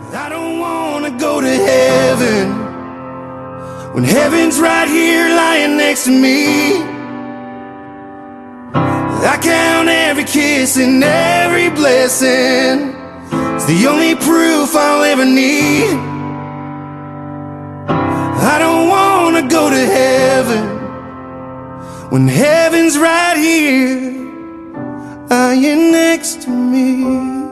I don't wanna go to heaven when heaven's right here lying next to me. I count every kiss and every blessing. It's the only proof I'll ever need. I don't wanna go to heaven when heaven's right here lying next to me.